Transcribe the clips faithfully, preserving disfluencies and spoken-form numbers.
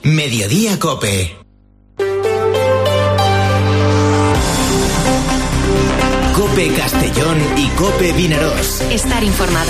Mediodía Cope. Cope Castellón y Cope Vinarós. Estar informado.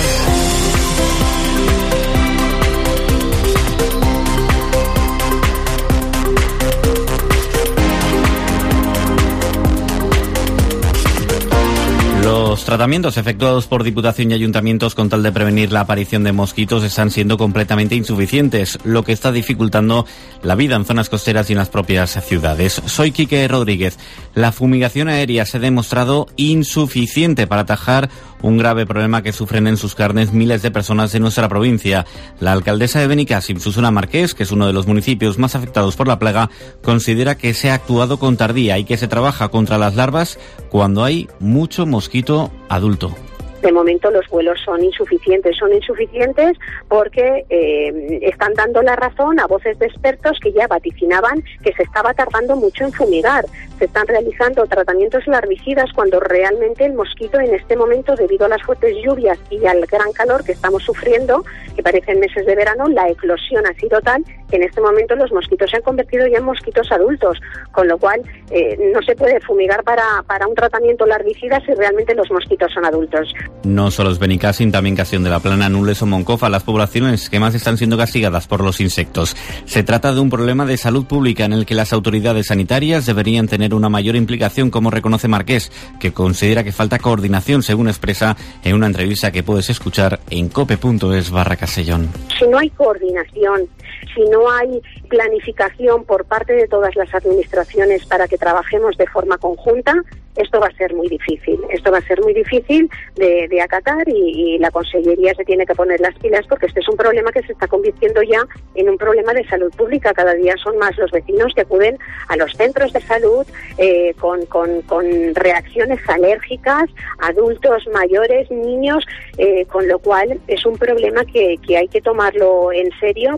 Los tratamientos efectuados por Diputación y ayuntamientos con tal de prevenir la aparición de mosquitos están siendo completamente insuficientes, lo que está dificultando la vida en zonas costeras y en las propias ciudades. Soy Quique Rodríguez. La fumigación aérea se ha demostrado insuficiente para atajar un grave problema que sufren en sus carnes miles de personas de nuestra provincia. La alcaldesa de Benicàssim, Susana Marqués, que es uno de los municipios más afectados por la plaga, considera que se ha actuado con tardía y que se trabaja contra las larvas cuando hay mucho mosquito adulto. De momento los vuelos son insuficientes, son insuficientes porque eh, están dando la razón a voces de expertos que ya vaticinaban que se estaba tardando mucho en fumigar. Se están realizando tratamientos larvicidas cuando realmente el mosquito en este momento, debido a las fuertes lluvias y al gran calor que estamos sufriendo, que parecen meses de verano, la eclosión ha sido tal que en este momento los mosquitos se han convertido ya en mosquitos adultos, con lo cual eh, no se puede fumigar para, para un tratamiento larvicida si realmente los mosquitos son adultos. No solo es Benicàssim, también Castellón de la Plana, Nules o Moncofa, las poblaciones que más están siendo castigadas por los insectos. Se trata de un problema de salud pública en el que las autoridades sanitarias deberían tener una mayor implicación, como reconoce Marqués, que considera que falta coordinación, según expresa en una entrevista que puedes escuchar en cope.es barra Castellón. Si no hay coordinación, si no hay planificación por parte de todas las administraciones para que trabajemos de forma conjunta, esto va a ser muy difícil. Esto va a ser muy difícil de, de acatar y, y la Consellería se tiene que poner las pilas porque este es un problema que se está convirtiendo ya en un problema de salud pública. Cada día son más los vecinos que acuden a los centros de salud eh, con, con, con reacciones alérgicas, adultos mayores, niños, eh, con lo cual es un problema que, que hay que tomarlo en serio.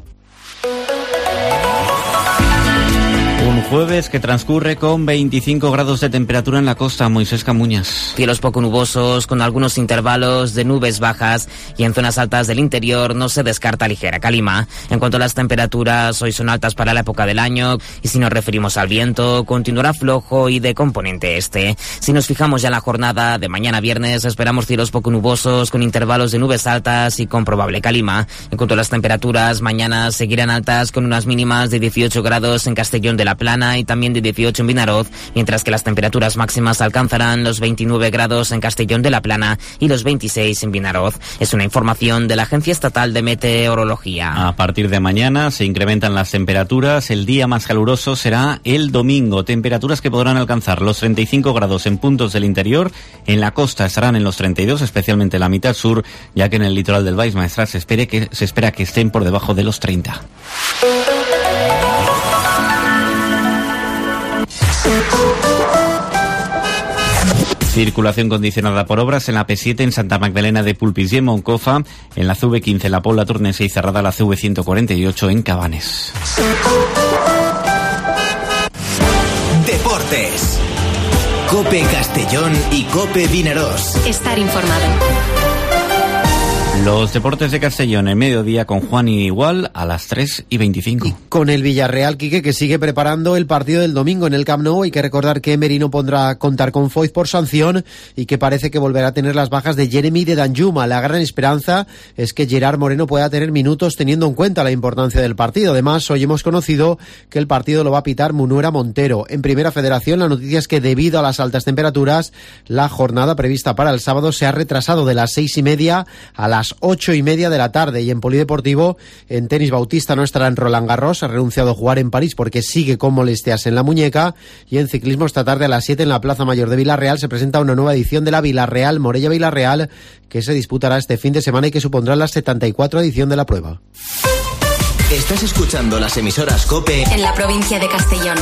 Un jueves que transcurre con veinticinco grados de temperatura en la costa. Moisés Camuñas. Cielos poco nubosos, con algunos intervalos de nubes bajas, y en zonas altas del interior no se descarta ligera calima. En cuanto a las temperaturas, hoy son altas para la época del año, y si nos referimos al viento, continuará flojo y de componente este. Si nos fijamos ya en la jornada de mañana viernes, esperamos cielos poco nubosos, con intervalos de nubes altas y con probable calima. En cuanto a las temperaturas, mañana seguirán altas, con unas mínimas de dieciocho grados en Castellón de la Plana y también de dieciocho en Vinaròs, mientras que las temperaturas máximas alcanzarán los veintinueve grados en Castellón de la Plana y los veintiséis en Vinaròs. Es una información de la Agencia Estatal de Meteorología. A partir de mañana se incrementan las temperaturas. El día más caluroso será el domingo. Temperaturas que podrán alcanzar los treinta y cinco grados en puntos del interior. En la costa estarán en los treinta y dos, especialmente en la mitad sur, ya que en el litoral del Baix Maestrat se, espere que, se espera que estén por debajo de los treinta. Circulación condicionada por obras en la P siete en Santa Magdalena de Polpís y en Moncofa, en la C V quince en la Pobla Tornesa y cerrada la C V ciento cuarenta y ocho en Cabanes. Deportes. Cope Castellón y Cope Vinarós. Estar informado. Los deportes de Castellón en mediodía con Juan y Igual a las tres y veinticinco. Y con el Villarreal, Quique, que sigue preparando el partido del domingo en el Camp Nou. Hay que recordar que Emery no podrá contar con Foyth por sanción y que parece que volverá a tener las bajas de Jeremy y de Danjuma. La gran esperanza es que Gerard Moreno pueda tener minutos teniendo en cuenta la importancia del partido. Además, hoy hemos conocido que el partido lo va a pitar Munuera Montero. En Primera Federación, la noticia es que debido a las altas temperaturas, la jornada prevista para el sábado se ha retrasado de las seis y media a las ocho y media de la tarde. Y en polideportivo, en tenis, Bautista no estará en Roland Garros, ha renunciado a jugar en París porque sigue con molestias en la muñeca. Y en ciclismo, esta tarde a las siete en la Plaza Mayor de Villarreal se presenta una nueva edición de la Villarreal Morella Villarreal, que se disputará este fin de semana y que supondrá la setenta y cuatro edición de la prueba. Estás escuchando las emisoras COPE en la provincia de Castellón.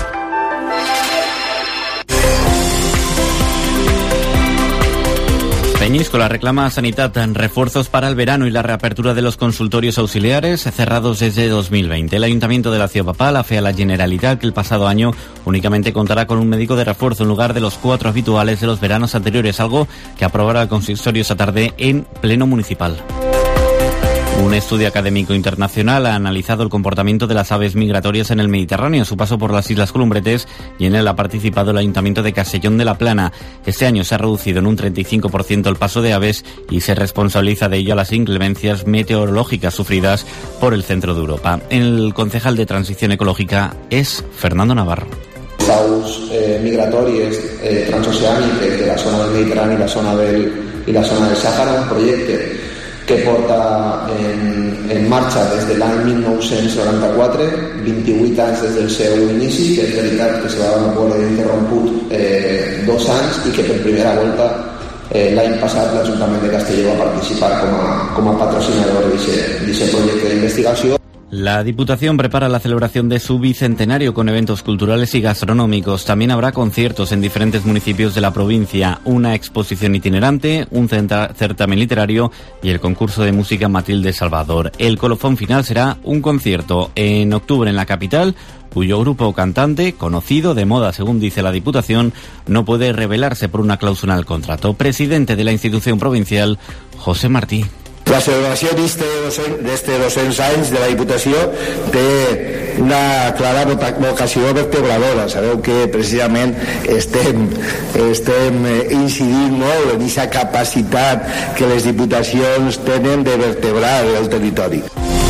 Peñíscola reclama a Sanitat refuerzos para el verano y la reapertura de los consultorios auxiliares cerrados desde dos mil veinte. El Ayuntamiento de la Ciudad Papal afea a la Generalitat que el pasado año únicamente contará con un médico de refuerzo en lugar de los cuatro habituales de los veranos anteriores, algo que aprobará el consistorio esta tarde en pleno municipal. Un estudio académico internacional ha analizado el comportamiento de las aves migratorias en el Mediterráneo, su paso por las Islas Columbretes, y en él ha participado el Ayuntamiento de Castellón de la Plana. Este año se ha reducido en un treinta y cinco por ciento el paso de aves y se responsabiliza de ello a las inclemencias meteorológicas sufridas por el centro de Europa. El concejal de Transición Ecológica es Fernando Navarro. Les aus eh, migratòries eh, transoceàniques de la zona del Mediterrani i la zona del, i la zona del Sàhara, un projecte que porta en, en marxa des de l'any mil nou-cents noranta-quatre, vint-i-vuit anys des del seu inici, que és veritat que se va veure interromput eh, dos anys i que per primera volta eh, l'any passat l'Ajuntament de Castelló va participar com a, com a patrocinador d'aquest projecte d'investigació. La Diputación prepara la celebración de su bicentenario con eventos culturales y gastronómicos. También habrá conciertos en diferentes municipios de la provincia, una exposición itinerante, un certamen literario y el concurso de música Matilde Salvador. El colofón final será un concierto en octubre en la capital, cuyo grupo o cantante, conocido de moda según dice la Diputación, no puede revelarse por una cláusula al contrato. Presidente de la institución provincial, José Martí. La celebració d'este dos-cents anys de la Diputació té una clara vocació vertebradora. Sabeu que precisament estem, estem incidint molt en aquesta capacitat que les diputacions tenen de vertebrar el territori.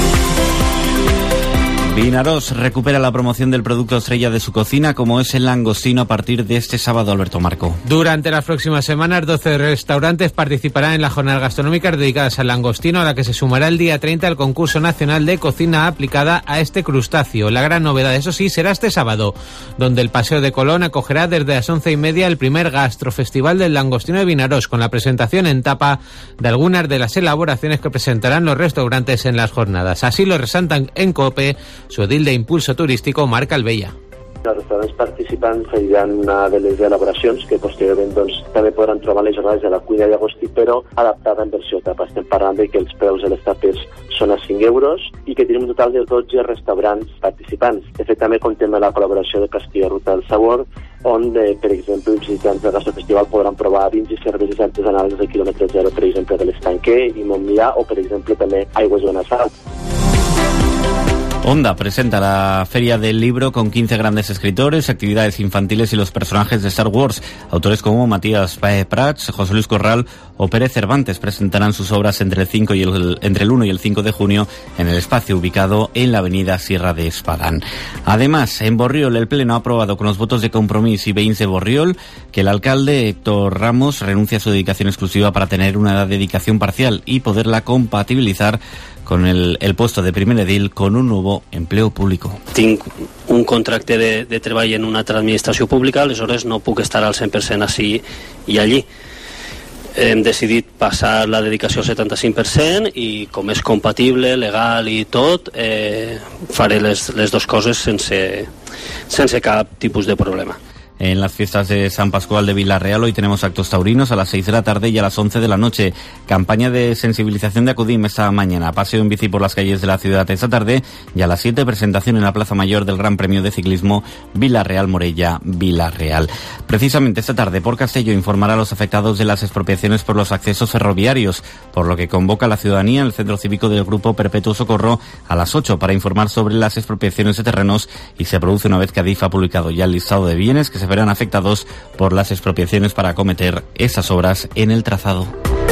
Vinaròs recupera la promoción del producto estrella de su cocina, como es el langostino, a partir de este sábado. Alberto Marco. Durante las próximas semanas, doce restaurantes participarán en las jornadas gastronómicas dedicadas al langostino, a la que se sumará el día treinta el concurso nacional de cocina aplicada a este crustáceo. La gran novedad, eso sí, será este sábado, donde el Paseo de Colón acogerá desde las once y media el primer gastrofestival del langostino de Vinaròs, con la presentación en tapa de algunas de las elaboraciones que presentarán los restaurantes en las jornadas. Así lo resaltan en COPE su edil de Impulso Turístico, Marc Albella. Els restaurants participants feiran una de les elaboracions que posteriorment doncs, també podran trobar les jornades de la cuina d'Agostí, però adaptada en versió tapa. Estem parlant de que els preus de les tapes són a cinc euros i que tenim un total de dotze restaurants participants. De fet, també contem la col·laboració de Castelló Ruta del Sabor, on, eh, per exemple, els visitants del Gastrofestival podran provar vins i cerveses artesanals de quilòmetre zero, per exemple, de l'Estanquer i Montmillà, o, per exemple, també aigües de Benassal. Onda presenta la Feria del Libro con quince grandes escritores, actividades infantiles y los personajes de Star Wars. Autores como Matías Prats, José Luis Corral o Pérez Cervantes presentarán sus obras entre el, cinco y el, entre el uno y el cinco de junio en el espacio ubicado en la avenida Sierra de Espadán. Además, en Borriol el Pleno ha aprobado con los votos de Compromís y Veïns de Borriol que el alcalde Héctor Ramos renuncia a su dedicación exclusiva para tener una edad de dedicación parcial y poderla compatibilizar con el, el puesto de primer edil con un nuevo empleo público. Tinc un contracte de, de treball en una altra administració pública, aleshores no puc estar al cent per cent així i allí. Hem decidit passar la dedicació al setanta-cinc per cent i com és compatible, legal i tot, eh, faré les, les dues coses sense, sense cap tipus de problema. En las fiestas de San Pascual de Villarreal hoy tenemos actos taurinos a las seis de la tarde y a las once de la noche. Campaña de sensibilización de Acudim esta mañana. Paseo en bici por las calles de la ciudad esta tarde y a las siete presentación en la Plaza Mayor del Gran Premio de Ciclismo Villarreal-Morella-Villarreal. Precisamente esta tarde por Castelló informará a los afectados de las expropiaciones por los accesos ferroviarios, por lo que convoca a la ciudadanía en el Centro Cívico del Grupo Perpetuo Socorro a las ocho para informar sobre las expropiaciones de terrenos, y se produce una vez que Adif ha publicado ya el listado de bienes que se verán afectados por las expropiaciones para acometer esas obras en el trazado.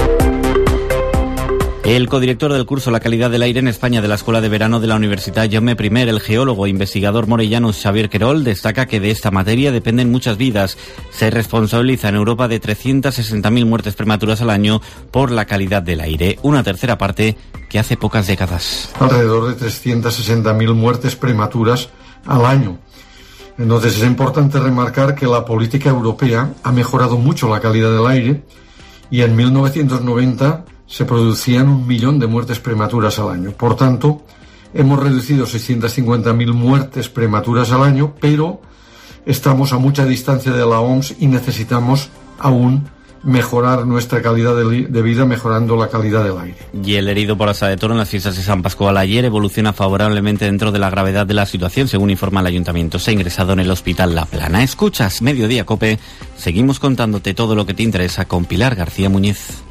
El codirector del curso La calidad del aire en España de la Escuela de Verano de la Universidad Jaume I, el geólogo e investigador morellano Xavier Querol, destaca que de esta materia dependen muchas vidas. Se responsabiliza en Europa de trescientas sesenta mil muertes prematuras al año por la calidad del aire, una tercera parte que hace pocas décadas. Alrededor de trescientas sesenta mil muertes prematuras al año. Entonces es importante remarcar que la política europea ha mejorado mucho la calidad del aire y en mil novecientos noventa se producían un millón de muertes prematuras al año. Por tanto, hemos reducido seiscientas cincuenta mil muertes prematuras al año, pero estamos a mucha distancia de la O M S y necesitamos aún mejorar nuestra calidad de vida mejorando la calidad del aire. Y el herido por asa de toro en las fiestas de San Pascual ayer evoluciona favorablemente dentro de la gravedad de la situación, según informa el Ayuntamiento. Se ha ingresado en el Hospital La Plana. Escuchas Mediodía Cope. Seguimos contándote todo lo que te interesa con Pilar García Muñiz.